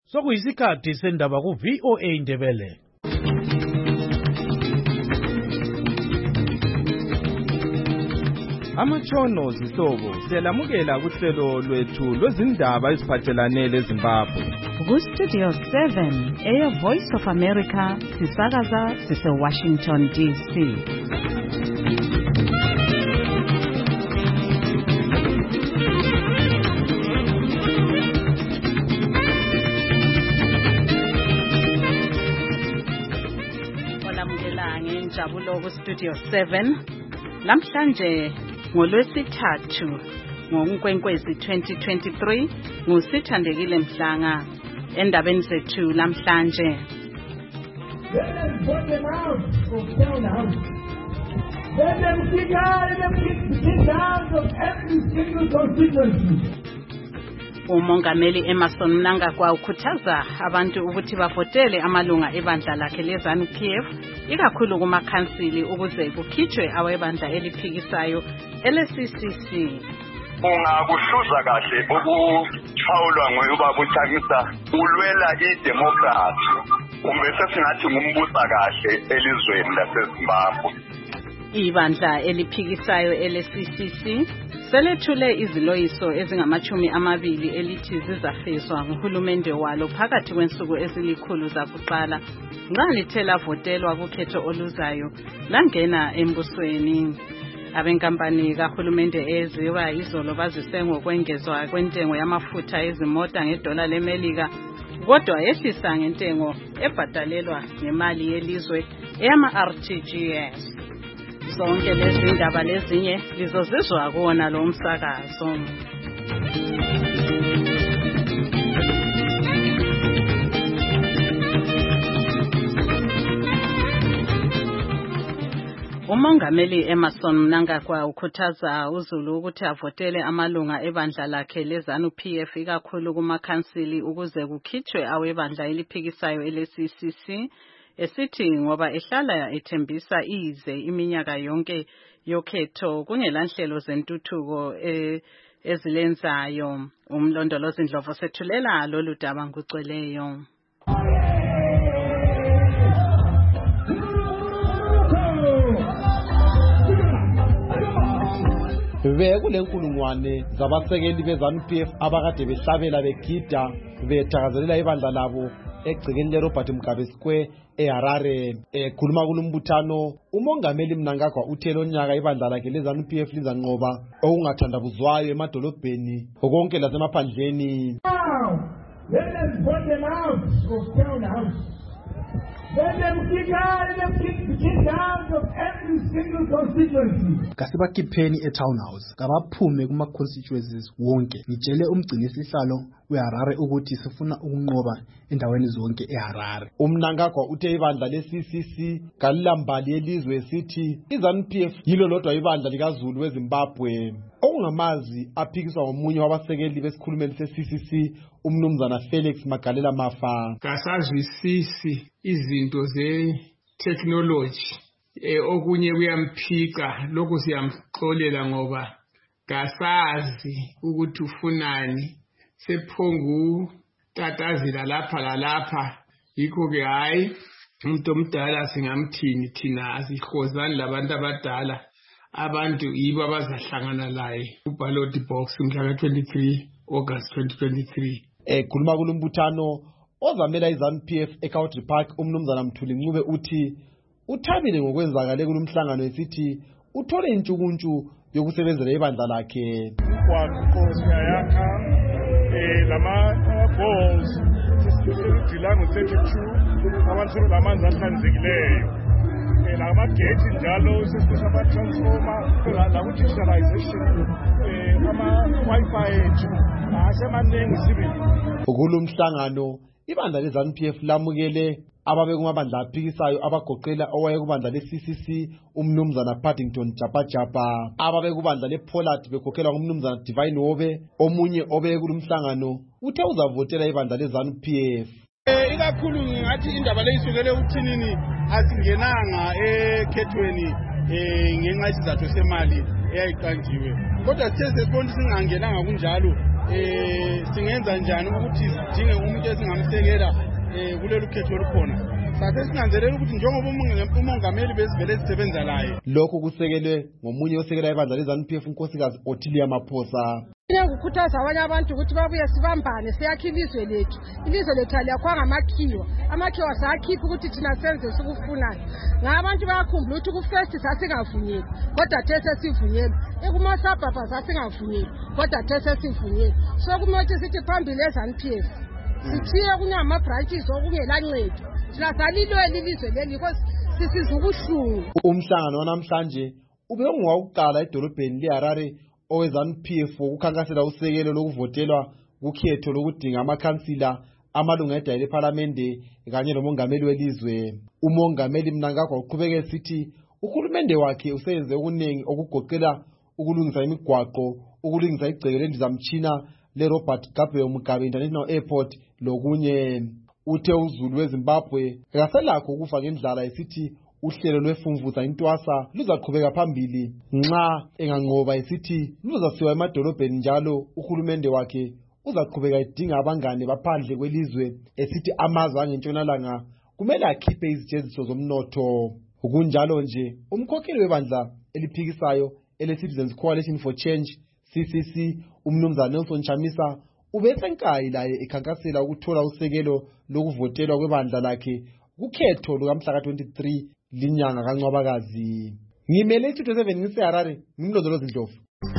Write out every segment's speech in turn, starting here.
Sokuyisikhathi sendaba ku VOA Ndebele. Amatshono zihlobo siyalamukela kuhlelo lwethu lwezindaba eziphathelane leZimbabwe. Ku-Studio 7 Air Voice of America sisakaza sise-Washington DC. Olamukela ngenjabulo ku-Studio 7 lamhlanje ngolwesithathu ngoNkwenkwezi 2023 ngusithandekile Mhlanga endabeni zethu lamhlanje. Umongameli Emmerson Mnangagwa ukhuthaza abantu ukuthi bavotele amalunga ebandla lakhe leZANU-PF ikakhulu kumakhansili ukuze kukhitshwe awebandla eliphikisayo ele-CCC. Ungakuhluza kahle ukuchawulwa ngoyubaba uThamisa ulwela idemocracy kumbe sesingathi ngumbusa kahle elizweni laseZimbabwe. Ibandla eliphikisayo ele-CCC selethule iziloyiso ezingama-20 elithi zizafezwa nguhulumende walo phakathi kwensuku ezilikhulu zakuqala nxa lithe lavotelwa kukhetho oluzayo langena embusweni. Abenkampani kahulumende eziwa izolo bazise ngokwengezwa kwentengo yamafutha ezimota ngedola leMelika kodwa yehlisa ngentengo ebhadalelwa ngemali yelizwe eyama-RTGS. Zonke lezi ndaba lezinye lizozizwa kuwona lo msakazo. Umongameli Emmerson Mnangagwa ukhuthaza uZulu ukuthi avotele amalunga ebandla lakhe leZANU-PF ikakhulu kumakhansili ukuze kukhitshwe awebandla eliphikisayo ele-CCC. Esithi ngoba ehlala ethembisa ize iminyaka yonke yokhetho kungelanhlelo zentuthuko ezilenzayo. Umlondolozi Ndlovu sethulela lolu daba nguCweleyo. Bekule nkulungwane zabasekeli beZANU-PF abakade behlabela begida bethakazelela ibandla labo egcekeni leRobert Mugabe Square eHarare. Khuluma kulumbuthano umongameli Mnangagwa uthe lonyaka ibandla lakhe leZANU-PF lizanqoba okungathandabuzwayo emadolobheni konke lasemaphandleni. Let us vote them out of town house. Let them kick out of every single constituency. Kasibakhipheni e-town house kabaphume kuma-constituencies wonke. Ngitshele umgcinisihlalo weHarare ukuthi sifuna ukunqoba endaweni zonke eHarare. Mnangagwa uthe ibandla le-CCC kalilambali yelizwe esithi iZANU-PF yilo lodwa ibandla likaZulu weZimbabwe. Okungamazi aphikiswa ngomunye wabasekeli besikhulumeli se-CCC umnumzana Felix Magalela Mafa. Kasazwisisi izinto ze-technology okunye kuyamphika lokhu siyamxolela ngoba kasazi ukuthi ufunani sephongu tatazila lapha lalapha yikho ke hayi umuntu omdala singamthini thina asihozani labantu abadala abantu yibo abazahlangana laye ku-ballot box mhla ka-23 August 2023. Khuluma kulumbuthano ozamela iZANU-PF eCountry Park umnumzana Mthuli Ncube uthi uthabile ngokwenzakale kulumhlangano esithi uthole intshukuntshu yokusebenzela ibandla lakhe. Lama balls sisudila ngo-32 abantu lamanzi ahlanzekileyo lamagate njalo sesama-transformer laku-digitalization ama-Wi-Fi ethu asemaningi sibili. Kulumhlangano ibandla leZANU-PF lamukele ababe kumabandla aphikisayo abagoqela owayekubandla le-CCC umnumzana Paddington Japajapa, ababe kubandla lePollard bekhokhelwa ngumnumzana Divine Wobe. Omunye obeke kulumhlangano uthe uzavotela ibandla leZANU-PF. Ikakhulu ngathi indaba leyisukele uthinini asingenanga ekhethweni ngenxa isizathu semali eyayiqanjiwe, kodwa sithe sesibona singangenanga kunjalo singenza njani ukuthi sidinge umuntu esingamsekela kulelu khetho olukhona. Sathe sinanzelela ukuthi njengoba umongameli bezivele zisebenza laye. Lokhu kusekelwe ngomunye osekela ibandla leZANU-PF unkosikazi Ottilia Maphosa. Ngiyakukhuthaza abanye abantu ukuthi babuye sibambane siyakhe ilizwe lethu. Ilizwe lethu aliyakhwa ngamakhiwa. Amakhiwa sakhipha ukuthi thina senze sikufunayo. Ngabantu bayakhumbula ukuthi ku-first sasingavunyelwa kodwa the sesivunyelwe. Ekumasabhabha sasingavunyelwa kodwa the sesivunyelwe. So kumele sithi phambili eZANU-PF sithiye kunyama-branches okungelancedo. Thina salilwela ilizwe leli because sisiza ubuhlungu. Umhlangano wanamhlanje ube ungowukuqala edolobheni leHarare oweZANU-PF ukukhankasela usekelo lokuvotelwa kukhetho lokudinga amakhansila amalunga edayile ephalamende kanye nomongameli welizwe. Umongameli Mnangagwa uqhubeke esithi uhulumende wakhe useyenze okuningi okugoqela ukulungisa imigwaqo, ukulungisa igceke lendizamtshina leRobert Gabriel Mugabe International Airport lokunye. Uthe uZulu weZimbabwe akaselakho ukufa ngendlala esithi uhlelo lwefumvuza intwasa luzaqhubeka phambili nxa enganqoba esithi luzasiwa emadolobheni njalo uhulumende wakhe uzaqhubeka edinga abangane baphandle kwelizwe esithi amazwe angentshonalanga kumele akhiphe izijeziso zomnotho. Kunjalo nje umkhokheli webandla eliphikisayo ele-Citizens Coalition for Change CCC umnumzana Nelson Chamisa ubesenkayi laye ekhankasela ukuthola usekelo lokuvotelwa kwebandla lakhe kukhetho lukamhla ka-23 linyanga kaNcwabakazi. Ngimele iStudio 7 ngiseHarare, ngimlondolozi Ndlovu.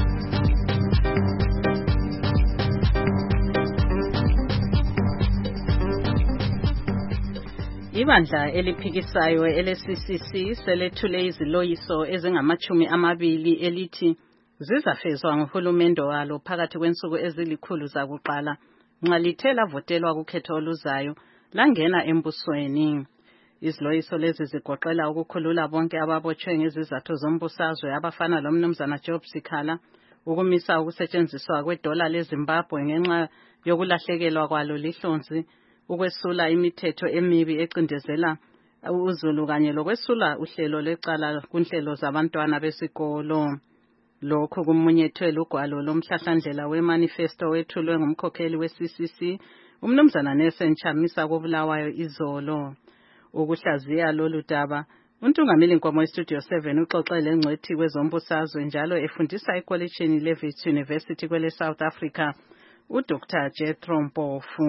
Ibandla eliphikisayo ele-CCC selethule iziloyiso ezingama-20 elithi zizafezwa nguhulumende walo phakathi kwensuku ezilikhulu zakuqala nxa lithe lavotelwa kukhetho oluzayo langena embusweni. Iziloyiso lezi zigoqela ukukhulula bonke ababotshwe ngezizathu zombusazwe abafana lomnumzana Job Sikhala, ukumisa ukusetshenziswa kwedola leZimbabwe ngenxa yokulahlekelwa kwalo lihlonzi, ukwesula imithetho emibi ecindezela uZulu kanye lokwesula uhlelo lecala kunhlelo zabantwana besikolo. Lokhu kumunyethwe lugwalo lomhlahlandlela wemanifesto wethulwe ngumkhokheli we-CCC umnumzana Nelson Chamisa koBulawayo izolo. Ukuhlaziya lolu daba uNtungameli Nkomo weStudio 7 uxoxele ngcwethi kwezombusazwe njalo efundisa ekolejini leWits University kwele South Africa uDr Jethro Mpofu.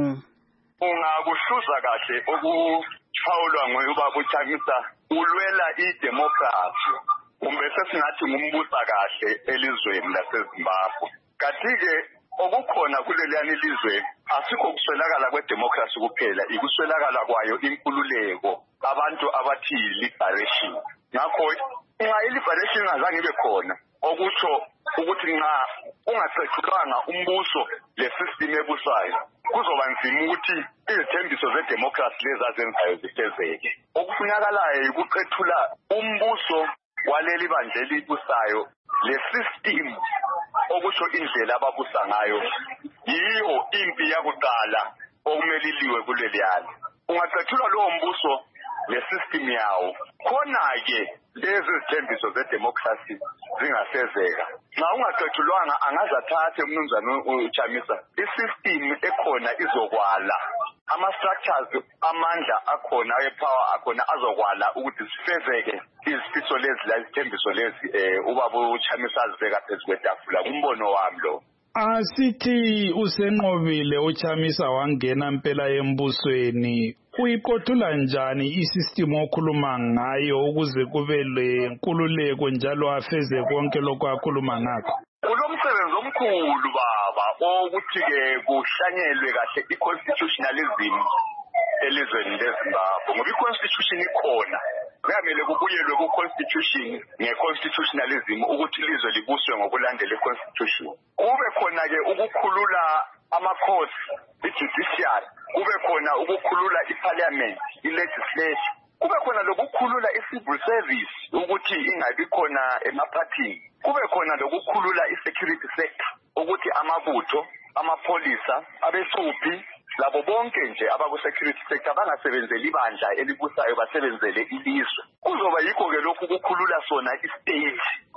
Ungakuhluza kahle ukuphawulwa ngoyubaba uChamisa ulwela idemocracy kumbe sesingathi ngumbusa kahle elizweni laseZimbabwe. Kanti-ke okukhona kuleliyani ilizwe asikho kuswelakala kwedemocracy kuphela, ikuswelakala kwayo inkululeko, abantu abathi liberation. Ngakho nxa i-liberation azange ibe khona okutsho ukuthi nxa ungaqedulanga umbuso le-system ebusayo kuzoba nzima ukuthi izithembiso zedemocracy lezi azenzayo zifezeke. Okufunakalayo yikuqethula umbuso waleli bandla elibusayo le-system okusho indlela ababusa ngayo yiyo impi yakuqala okumele iliwe kuleliyani. Ungaqethulwa lowo mbuso le-system yawo khona-ke lezi zithembiso zedemocracy zingasezeka. Nxa ungaqethulwanga angaze athathe umnumzana uChamisa i-system ekhona izokwala, ama-structures amandla akhona epower akhona azokwala ukuthi sifezeke izifiso lezi la izithembiso lezi ubaba uChamisa azibeka phezu kwetafula. Kumbono wami lo. Asithi usenqobile uChamisa wangena impela embusweni, uyiqothula njani isystem okhuluma ngayo ukuze kube lenkululeko njalo afeze konke lokho akhuluma ngakho? Kulomsebenzi omkhulu baba ukuthi-ke kuhlanyelwe kahle i-constitutionalism elizweni leZimbabwe ngoba i-constitution ikhona. Kuyamele kubuyelwe ku-constitution nge-constitutionalism ukuthi ilizwe libuswe ngokulandela i-constitution. Kube khona-ke ukukhulula amakhosi, i-judiciary, kube khona ukukhulula i-parliament, i-legislature, kube khona lokukhulula i-civil service ukuthi ingabi khona emaphathini, kube khona lokukhulula i-security sector ukuthi amabutho, amapholisa, abesuphi labo bonke nje abaku-security sector bangasebenzeli ibandla elibusayo basebenzele ilizwe. Kuzoba yikho-ke lokhu kukhulula sona i-state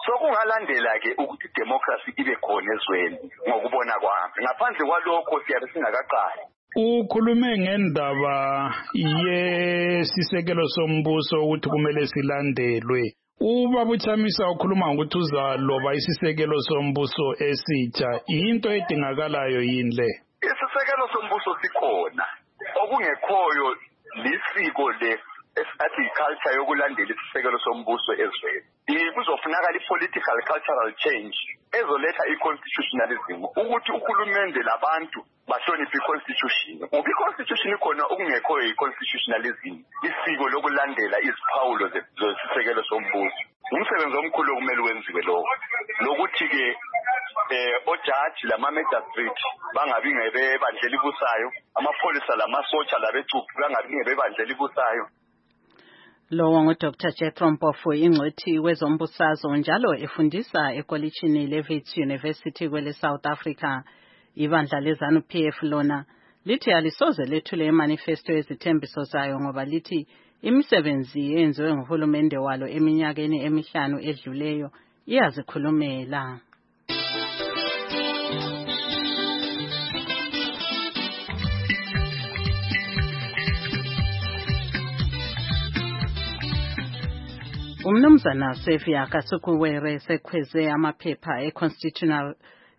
so kungalandela ke ukuthi democracy ibe khona ezweni ngokubona kwami ngaphandle kwalokho siyabe singakaqali. Ukhulume ngendaba yesisekelo sombuso ukuthi kumele silandelwe. Ubaba uChamisa ukhuluma ukuthi uzaloba isisekelo sombuso esitsha. Into edingakalayo yini le? Isisekelo sombuso sikhona. Okungekhoyo lisiko le agriculture yokulandela isisekelo sombuso ezweni. Kuzofunakala i-political cultural change ezoletha i-constitutionalism ukuthi uhulumende labantu bahloniphe i-constitution. Ngoba i-constitution ikhona okungekhoyo i-constitutionalism, isiko lokulandela iziphawulo zesisekelo sombuso. Umsebenzi omkhulu okumele wenziwe lowo. Lokuthi-ke ojaji lama-magistrate bangabi ngebebandlela ibusayo, amapholisa lamasotsha labecuphi bangabi ngebebandlela ibusayo. Lowo nguDr. Jethro Mpofu, ingcwethi wezombusazwe njalo efundisa ekolitshini leWits University kwele South Africa. Ibandla leZANU-PF lona lithi alisoze lethule imanifesto yezithembiso zayo ngoba lithi imisebenzi yenziwe nguhulumende walo eminyakeni emihlanu edluleyo iyazikhulumela. Umnumzana Sefia Kasukuwere sekhweze amaphepha e-constitutional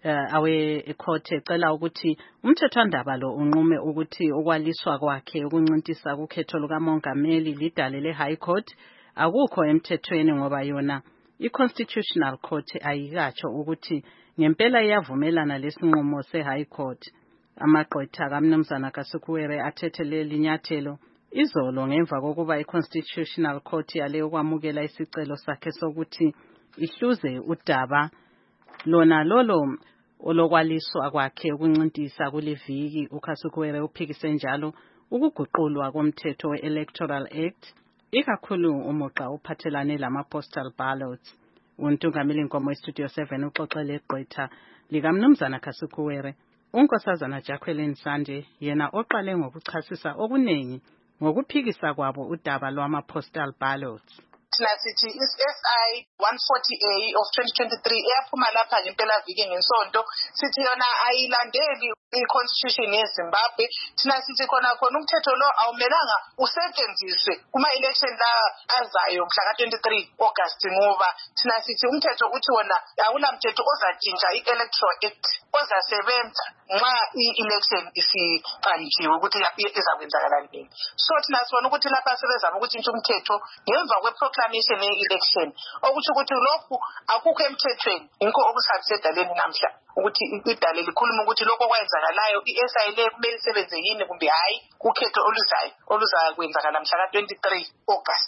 court ecela ukuthi umthethwandaba lo unqume ukuthi okwaliswa kwakhe ukuncintisa kukhetho lukamongameli lidale le-High Court akukho emthethweni ngoba yona i-Constitutional Court ayikatsho ukuthi ngempela iyavumelana lesinqumo se-High Court. Amagqwetha kaMnumzana Kasukuwere athethe leli nyathelo izolo ngemva kokuba i-Constitutional Court yale ukwamukela isicelo sakhe sokuthi ihluze udaba lona lolo olokwaliswa kwakhe ukuncintisa kuleviki. uKasukuwere uphikise njalo ukuguqulwa komthetho we-Electoral Act ikakhulu umuqa uphathelane lama-postal ballots. Untungameli Nkomo eStudio 7 uxoxele igqwetha likaMnumzana Kasukuwere uNkosazana Jacqueline Sande yena oqale ngokuchasisa okuningi ngokuphikisa kwabo udaba lwama-postal ballots. Sithi SI 140A of 2023 eyaphuma lapha ngempela viki ngesonto sithi yona ayilandeli i-constitution yeZimbabwe. Thina sithi khona umthetho lo awumelanga usetshenziswe kuma-election la azayo mhla ka-23 August ngoba thina sithi umthetho uthi wona akulamthetho ozatshintsha i-Electoral Act ozasebenza nxa i-election isiqanjiwe ukuthi izakwenzakala nini. So thina sibona ukuthi lapha sebezama ukutshintsha umthetho ngemva kwe-proclamation ye-election okusho ukuthi lokhu akukho emthethweni yinko okusabise edaleni namhla ukuthi idale likhuluma ukuthi lokho okwenzakalayo i-SI le kumele isebenze yini kumbe hayi kukhetho oluzayo oluzakwenzakala mhla ka-23 August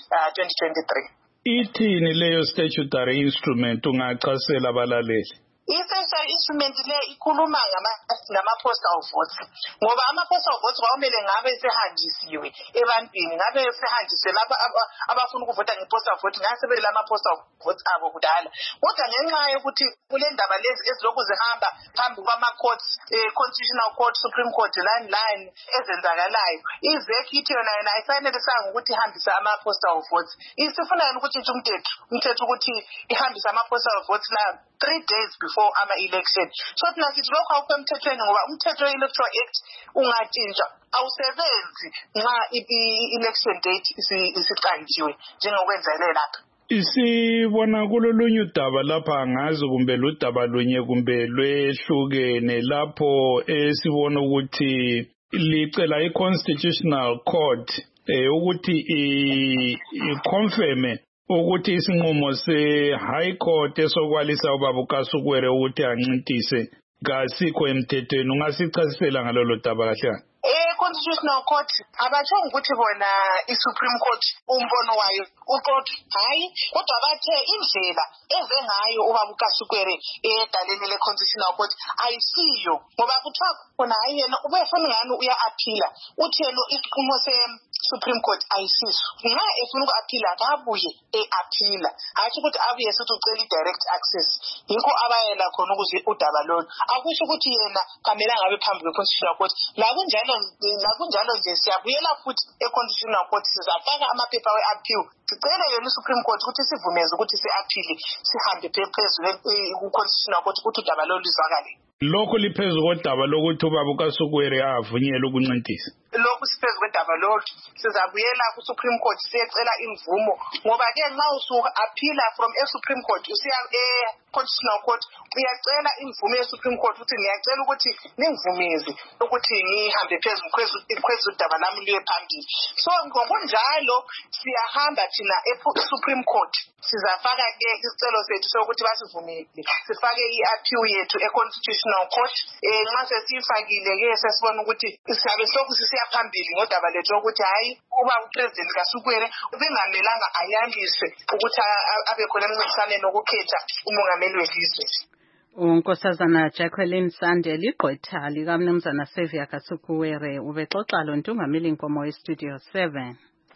2023. Ithini leyo statutory instrument ungachasela abalaleli? I-statutory instrument le ikhuluma ngama-postal votes ngoba ama-postal votes kwamele ngabe sehanjisiwe ebantwini ngabe sehanjisiwe lapha abafuna ukuvota nge-postal vote ngasebele ama-postal votes abo kudala kodwa ngenxa yokuthi kule ndaba lezi ezilokhu zihamba phambi kwama-courts constitutional court supreme court line ezenzakalayo i-ZEC ithi yona ayisanelisanga ukuthi ihambise ama-postal votes isifuna yona ukuthi umthetho ukuthi ihambise ama-postal votes la 3 days before ama-election. So thina sithi lokho awukho emthethweni ngoba umthetho we-Electoral Act ungatshintsha awusebenzi nxa i-election date isiqanjiwe njengokwenzakele lapha. Isibona kulolunye udaba lapha ngazi kumbe ludaba lunye kumbe lwehlukene lapho esibona ukuthi licela i-Constitutional Court ukuthi iconfirme ukuthi isinqumo se-High Court esokwalisa ubaba uKasukuwere ukuthi ancintise kasikho emthethweni. Ungasichasisela ngalolo daba kahle? Constitutional Court abatshonga ukuthi bona i-Supreme Court umbono wayo uqotho hayi kodwa bathe indlela eze ngayo ubaba uKasukuwere edaleni le-Constitutional Court ayisiyo ngoba kuthiwa khona hayi yena ubefuna ngani uya-aphila uthi yena isinqumo Supreme Court ayisiso nxa efuna uku-aphila kabuye e-aphila hatshi ukuthi abuye sithi ucela i-direct access yikho abayela khona ukuze udaba lolu akusho ukuthi yena kamele angabe phambi kwe-Constitutional Court lakunjalo nje siyabuyela futhi e-Constitutional Court sizafaka amaphepha we-appeal sicele yona i-Supreme Court ukuthi sivumeze ukuthi si-aphile sihambe phezulu ku-Constitutional Court ukuthi udaba lolu lizwakale. Lokho liphezu kodaba lokuthi ubaba uKasukuwere avunyelwe ukuncintisa. Lokhu siphezu kwedaba lolu sizabuyela ku-Supreme Court siyecela imvumo ngoba ke nxa usu-aphila from e-Supreme Court usiya e-Constitutional Court uyacela imvumo ye-Supreme Court ukuthi ngiyacela ukuthi ningivumeze ukuthi ngihambe phezulu udaba lami luye phambili. So ngokunjalo siyahamba thina e-Supreme Court sizafaka ke isicelo sethu sokuthi basivumele sifake i-appeal yethu e-Constitutional Court nxa sesiyifakile ke sesibona ukuthi siyabe soku sisiya phambili ngodaba lethu ukuthi hayi uba uPresident Kasukuwere ubengamelanga ayandiswe ukuthi abe khona emncintiswaneni wokukhetha umongameli welizwe. uNkosazana Jacqueline Sande ligqwetha likaMnumzana Xavier Kasukuwere ubexoxa loNtungameli Nkomo weStudio 7.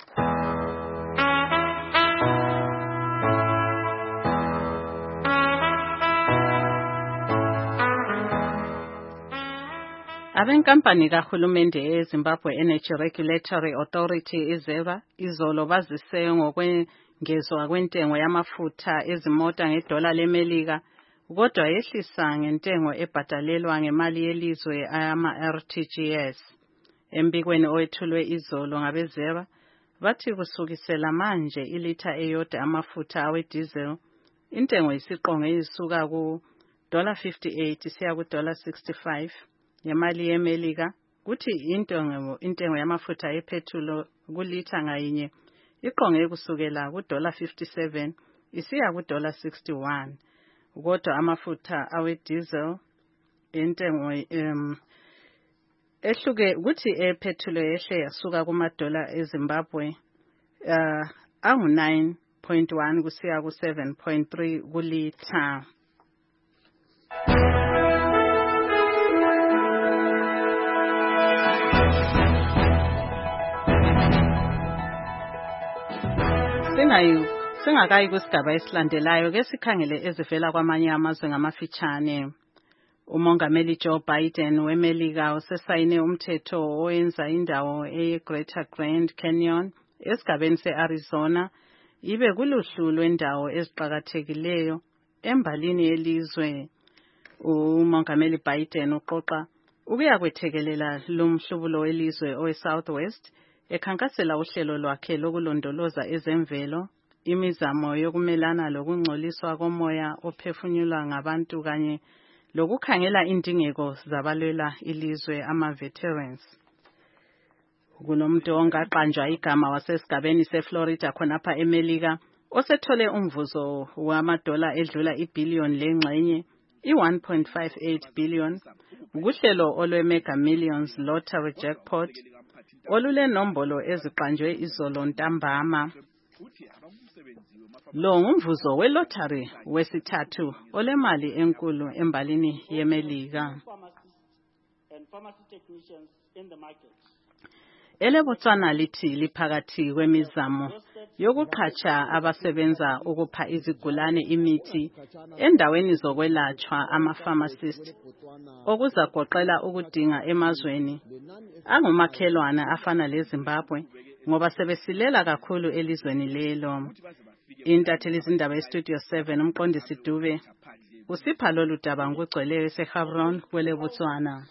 Abenkampani kahulumende eZimbabwe Energy Regulatory Authority izeba izolo bazise ngokwengezwa kwentengo yamafutha ezimota ngedola leMelika kodwa yehlisa ngentengo ebhadalelwa ngemali yelizwe ama-RTGS. Embikweni owethulwe izolo ngabezeba bathi kusukisela manje ilitha eyodwa amafutha awediesel intengo isiqongo isuka ku $58 siya ku $65 yemali yeMelika kuthi intengo yamafutha epetrol kulitha ngayinye iqonge kusukela ku $57 isiya ku $61 kodwa amafutha awediesel intengo ehluke kuthi epetrol yehle yasuka kuma dola eZimbabwe angu 9.1 kusiya ku 7.3 kulitha. Singakayi kusigaba esilandelayo ke sikhangele ezivela kwamanye amazwe ngamafitshane. Umongameli Joe Biden weMelika usesayine umthetho owenza indawo eGreater Grand Canyon esigabeni seArizona ibe kuluhlu lwendawo eziqhakathekileyo embalini yelizwe. Umongameli Biden uqoqa ukuya kwethekelela lumhlubulo welizwe oweSouthwest ekhankasela uhlelo lwakhe lokulondoloza ezemvelo imizamo yokumelana lokungcoliswa komoya ophefunyulwa ngabantu kanye lokukhangela indingeko zabalwela ilizwe ama-veterans. Kunomuntu ongaqanjwa igama wasesigabeni seFlorida khonapha eMelika osethole umvuzo wamadola edlula ibhiliyoni lengxenye i-1.58 billion kuhlelo olwe-Mega Millions Lottery Jackpot olule nombolo eziqanjwe izolo ntambama. Lo ngumvuzo welottery wesithathu olemali enkulu embalini yeMelika. EleBotswana lithi liphakathi kwemizamo yokuqhatsha abasebenza ukupha izigulane imithi endaweni zokwelatshwa ama-pharmacist okuzagoqela ukudinga emazweni angumakhelwana afana leZimbabwe ngoba sebesilela kakhulu elizweni lelo. Intatheli zindaba eStudio 7 umqondisi Dube usipha lolu daba ngokugcweleyo eseGaborone kweleBotswana.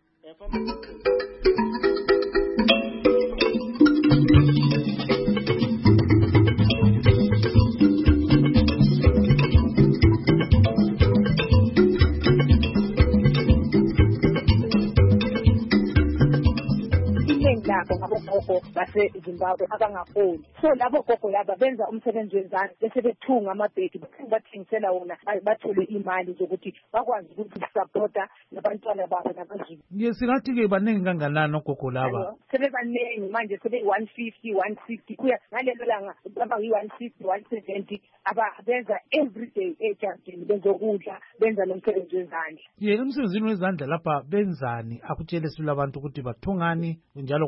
Gogo base-Zimbabwe abangafuni. So labo gogo laba benza umsebenzi wezandla bese bethunga amabheki bathengisela wona bathole imali zokuthi bakwazi ukuthi supporta nabantwana babo nabazulu. Singathi-ke baningi kanganani ogogo laba? Sebebaningi manje sebe-150 160 kuya ngalelo langa baba-160 170 abenza everyday ejardini bezokudla benza nomsebenzi wezandla. Umsebenzini wezandla lapha benzani? Akutshele sila abantu ukuthi bathungani njalo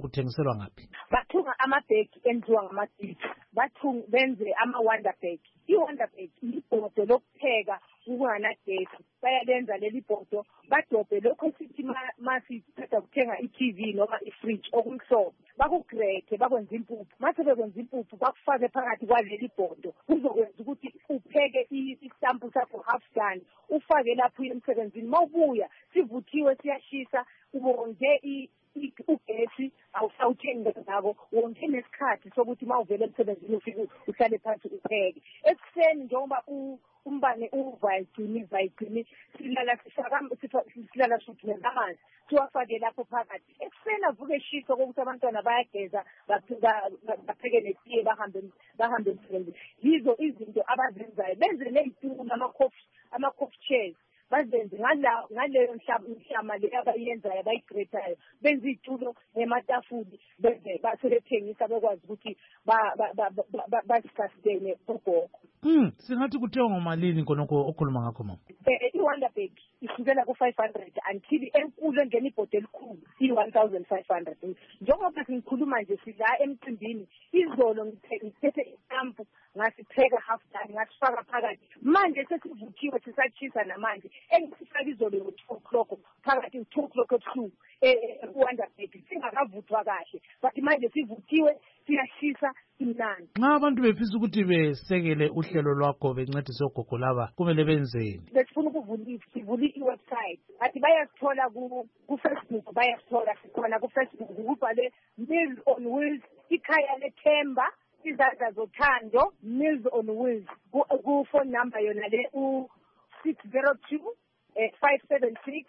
kuthengiselwa ngaphi? Bathunga amabhegi enziwa ngamagift. Benze ama-wonder bag. I-wonder bag libhodo lokupheka kunganagesi. Bayalenza leli bhodo badobhe lokho sithi masiceda kuthenga i-TV noma i-fridge okumhlophe. Bakugrethe bakwenza impuphu. Mase bekwenza impuphu bakufake phakathi kwaleli bhodo. Kuzokwenza ukuthi upheke istampu sakho half done. Ufake lapho emsebenzini. Mawubuya sivuthiwe siyashisa ubonge ugesi awusawuthengi ngako wonke nesikhathi sokuthi mawuvele emsebenzini ufike uhlale phansi upheke. Ekuseni njengoba umbane uvayigcini silala shuthi ngamanzi siwafake lapho phakathi. Ekuseni avuke eshisa kokuthi abantwana bayageza bapheke netiye bahambe emsebenzini. Yizo izinto abazenzayo. Benze nezitulo ama-coffee chairs. Bazenze ngaleyo mhlama le abayenzayo abayigretayo. Benze izitulo nematafuli basebethengisa bekwazi ukuthi basikastene ugogo. Singathi kuthengwa ngomalini khonokho okhuluma ngakho mama? I-wonder bag isukela ku-500 until enkulu engena ibhodo elikhulu i-1,500. Njengoba ngikhuluma nje sila emcimbini izolo ngithethe istampu ngasipheka half done ngasifaka phakathi. Manje sesivuthiwe sisachisa namanje engisifaka izolo ngo-2 o'clock phakathi 2 o'clock ebusuku ku-wonder bag singakavuthwa kahle but manje sivuthiwe siyashisa imnandi. Nxa abantu befisa ukuthi besekele uhlelo lwakho bencedise ogogo laba kumele benzeni? Besifuna sivule i-website athi bayasithola ku-Facebook bayasithola sikhona ku-Facebook kubhale Meals on Wheels ikhaya lethemba izandla zothando Meals on Wheels ku-phone number yona le u-602 576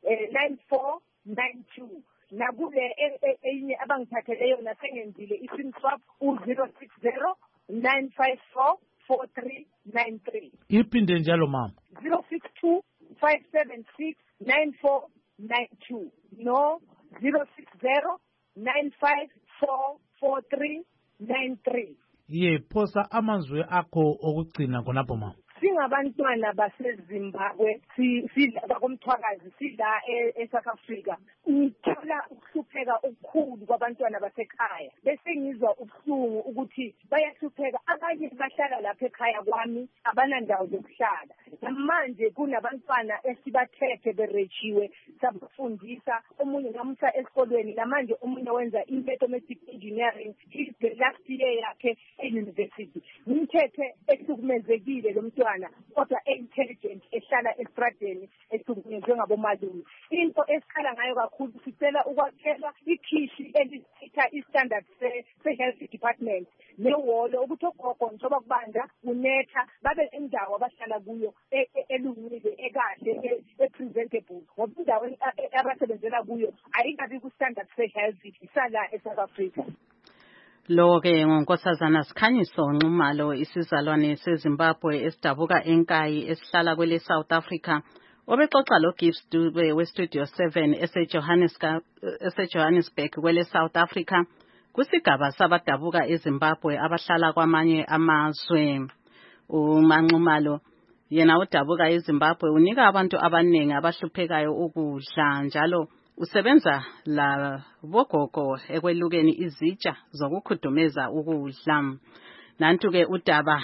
9492 nakule enye abangithathele yona sengenzile i-SIM swap u-060 954 4393. Iphinde njalo mama 062 576 9492 no 060 954 4393. Phosa amazwi akho okugcina khonapho mama. Singabantwana baseZimbabwe sidla komthwakazi sidla eSouth Africa. Ngithola ukuhlupheka okukhulu kwabantwana basekhaya. Bese ngizwa ubuhlungu ukuthi bayahlupheka. Abanye bahlala lapha ekhaya kwami abanandawo zokuhlala. Manje kunabantwana esibathethe berechiwe sabafundisa omunye ngamsa esikolweni namanje omunye wenza domestic engineering the last year yakhe e-university. Ngimthethe ehlukumezekile lo mntwana kodwa intelligent ehlala estradeni ehlukumezwe ngabomalume. Into esikhala ngayo kakhulu sicela ukwakhelwa ikhishi elisitha istandard se-health department newolo ukuthi ogogo njengoba kubanda unetha babe endawo abahlala kuyo elungile ekahle e-presentable ngoba indawo abasebenzela kuyo ayingabi ku-standard se-health isala eSouth Africa. Lo-ke ngonkosazana Sikhanyiso Nxumalo isizalwane seZimbabwe esidabuka eNkayi esihlala kwele South Africa obexoxa lo Gibbs Dube weStudio 7 eseJohannesburg kwele South Africa kusigaba sabadabuka eZimbabwe abahlala kwamanye amazwe. uManxumalo yena udabuka eZimbabwe unika abantu abanengi abahluphekayo ukudla njalo usebenza la bogogo ekwelukeni izitsha zokukhudumeza ukudla. Nantu ke udaba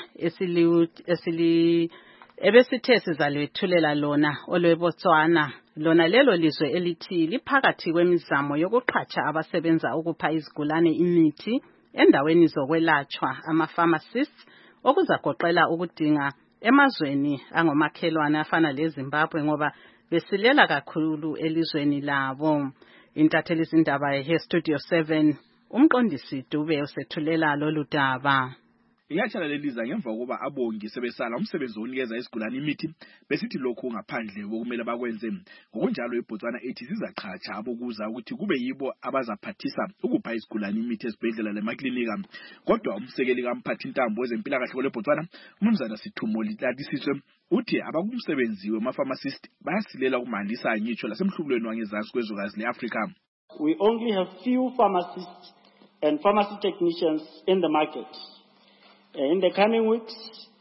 ebesithe sizalwethulela lona olweBotswana lona lelo lizwe elithi liphakathi kwemizamo yokuqhatsha abasebenza ukupha izigulane imithi endaweni zokwelatshwa ama-pharmacists okuzagoqela ukudinga emazweni angomakhelwane afana leZimbabwe ngoba besilela kakhulu elizweni labo. Intatheli izindaba yeStudio 7 umqondisi Dube usethulela lolu daba. Iyatshala leliza ngemva kokuba abongi sebesala umsebenzi wokunikeza isigulane imithi besithi lokhu ngaphandle bokumele bakwenze. Ngokunjalo iBotswana ethi sizaqhatsha abokuza ukuthi kube yibo abazaphathisa ukupha isigulane imithi esibhedlela lemaklinika. Kodwa umsekeli kamphathi intambo wezempilakahle kweBotswana uMnumzana Sithumo Litlatisiswe uthi abakumsebenzi wema-pharmacist bayasilela ukumandisa ngitsho lasemhlubulweni wangezansi kwezwekazi leAfrika. We only have few pharmacists and pharmacy technicians in the market. In the coming weeks,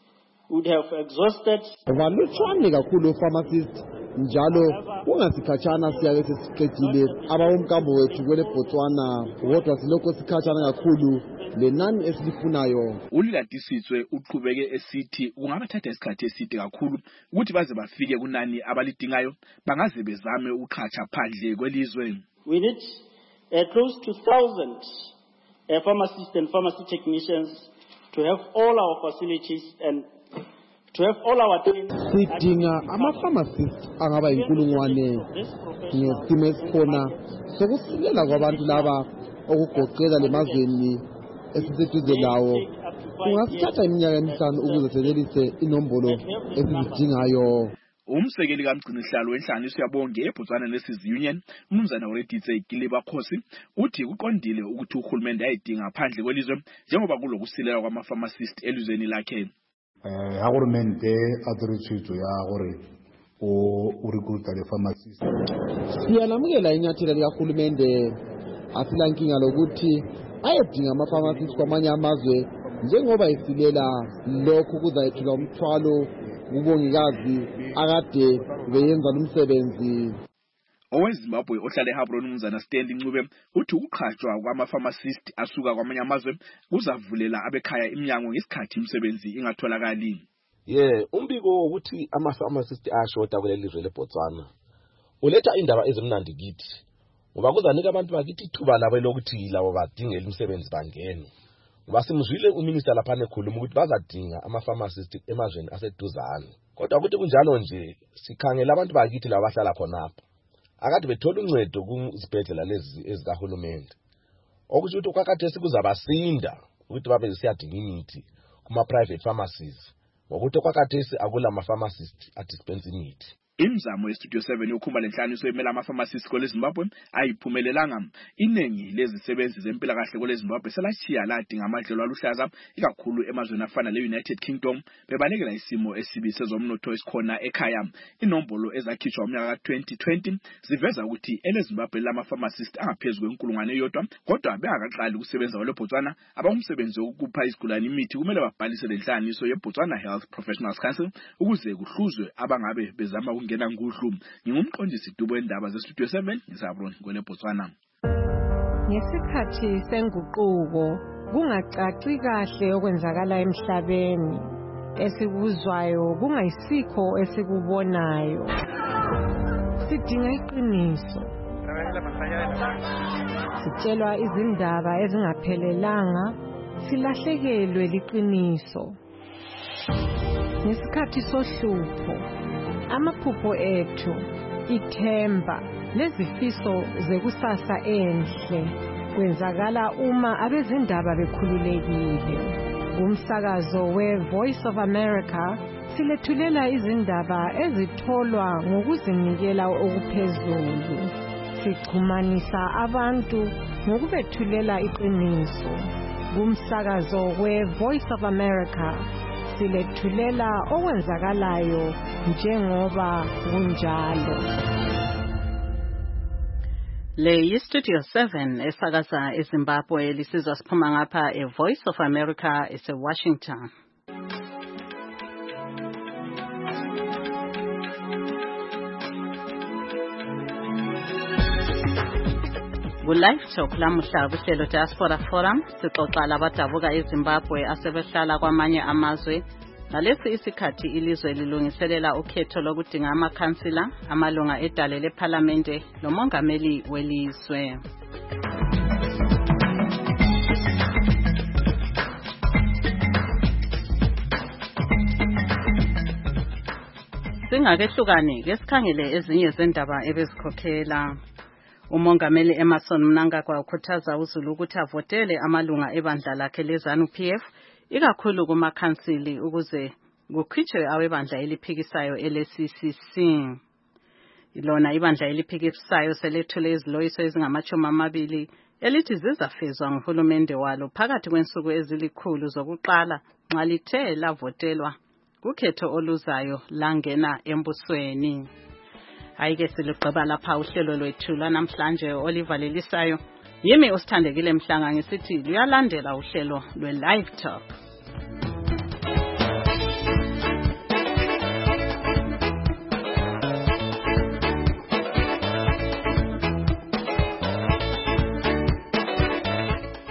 would have exhausted. Balutshwane kakhulu pharmacist njalo kungasikhatshana siyake sesiqedile abawomkambo wethu kwele Botswana kodwa silokho sikhatshana kakhulu lenani esilifunayo. Ulilatisitswe uqhubeke esithi kungabathatha isikhathi eside kakhulu ukuthi baze bafike kunani abalidingayo bangaze bezame uqhatsha phandle kwelizwe. We need close to 1,000 pharmacists and pharmacy technicians to have all our facilities and to have all our training. Sidinga ama-pharmacists angaba inkulungwane ngesimo esikhona sokusilela kwabantu laba okugoqela lemazweni esiseduze lawo. Kungasithatha iminyaka emihlanu ukuze senelise inombolo esizidingayo. Umsekeli kaMgcinihlalo wenhlanganiso yabonke eBotswana Nurses Union, uMnumzana Oreditse Giliba Khosi, uthi kuqondile ukuthi uhulumende ayidinga phandle kwelizwe njengoba kulokusilela kwama-pharmacist elizweni lakhe. Agremente atritsho ya gore o recruita le pharmacist. Siyalamukela inyathelo likahulumende asilankinga lokuthi ayedinga ama-pharmacist kwamanye amazwe njengoba esilela lokhu kuzayethula umthwalo kubongikazi akade beyenza umsebenzi. OweZimbabwe ohlala eHabron uMnumzana Stanley Ncube uthi ukuqhatshwa kwama-pharmacist asuka kwamanye amazwe kuzavulela abekhaya iminyango ngesikhathi imisebenzi ingatholakali. Umbiko wokuthi ama-pharmacist ayashoda kuleli lizwe leBotswana uletha indaba ezimnandi kithi ngoba kuzanika abantu bakithi ithuba labo lokuthi labo badingela umsebenzi bangene. Ngoba simzwile uminister lapha nekhuluma ukuthi bazadinga ama-pharmacist emazweni aseduzane. Kodwa ukuthi kunjalo nje sikhangela abantu bakithi laba bahlala khonapha akade bethola uncedo kuzibhedlela lezi ezikahulumende. Okusho ukuthi kwakhathesi kuzabasinda ukuthi babe siyadinga imithi kuma-private pharmacies ngokuthi kwakhathesi akula ama-pharmacist adispense imithi. Imizamo yeStudio 7 yokukhumba lenhlaniso emela ama-pharmacists kweleZimbabwe ayiphumelelanga. Iningi lezisebenzi zempilakahle kweleZimbabwe selachiya ladinga amadlelo aluhlaza ikakhulu emazweni afana le-United Kingdom bebalekela isimo esibi sezomnotho esikhona ekhaya. Inombolo ezakhishwa umnyaka ka-2020 ziveza ukuthi eleZimbabwe lama-pharmacists angaphezulu kwenkulungwane eyodwa kodwa bengakaqali ukusebenza kweleBotswana abangumsebenzi wokupha izigulane imithi kumele babhalise lenhlaniso yeBotswana Health Professionals Council ukuze kuhluzwe abangabe bezama ngena ngudlu. Ngingumqondisi Dubo endaba zeStudio 7 eHabron kweleBotswana. Ngesikhathi senguquko kungacaci kahle okwenzakala emhlabeni esikuzwayo kungayisikho esikubonayo. Sidinga iqiniso. Sitshelwa izindaba ezingaphelelanga silahlekelwe liqiniso. Ngesikhathi sohlupho amaphupho ethu ithemba lezifiso zekusasa enhle kwenzakala uma abezindaba bekhululekile. Umsakazo we-Voice of America silethulela izindaba ezitholwa ngokuzinikela okuphezulu. Sichumanisa abantu ngokubethulela iqiniso. Umsakazo we-Voice of America silethulela okwenzakalayo njengoba kunjalo. Le yiStudio 7 esakaza eZimbabwe lisizwa siphuma ngapha eVoice of America eseWashington. Live Talk lamuhla kuhlelo Diaspora Forum sixoxa labadabuka eZimbabwe asebehlala kwamanye amazwe ngalesi isikhathi ilizwe lilungiselela ukhetho lokudinga amakhansila amalunga edale leParlamente lomongameli welizwe. Singakehlukani ke sikhangele ezinye zendaba ebezikhokhela. Umongameli Emmerson Mnangagwa ukhuthaza uZulu ukuthi avotele amalunga ebandla lakhe leZANU-PF ikakhulu kumakhansili ukuze kukhitshwe awebandla eliphikisayo ele-CCC. Ilona ibandla eliphikisayo selethule iziloyiso ezingama-20 elithi zizafezwa nguhulumende walo phakathi kwensuku ezilikhulu zokuqala nxa lithe lavotelwa kukhetho oluzayo langena embusweni. Ayike siligqiba lapha uhlelo lwethu namhlanje olivalelisayo. Yimi usithandekile Mhlanga ngisithi luyalandela uhlelo lwe Live Talk.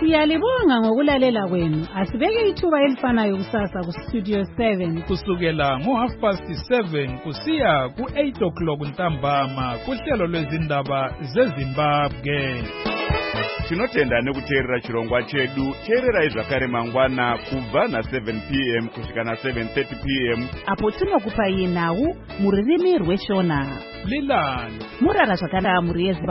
Siyalibonga ngokulalela kwenu. Asibeke ithuba elifanayo kusasa ku Studio 7 kusukela ngo7:30 kusiya ku8 ntambama kuhlelo lwezindaba zeZimbabwe. Tinotenda nekuteerera chirongwa chedu. Teererai zvakare mangwana kubva na7 p.m. kusvika na7:30 p.m. apo tinokupai nhau mururimi rweshona. Lilani murara zvakanda muri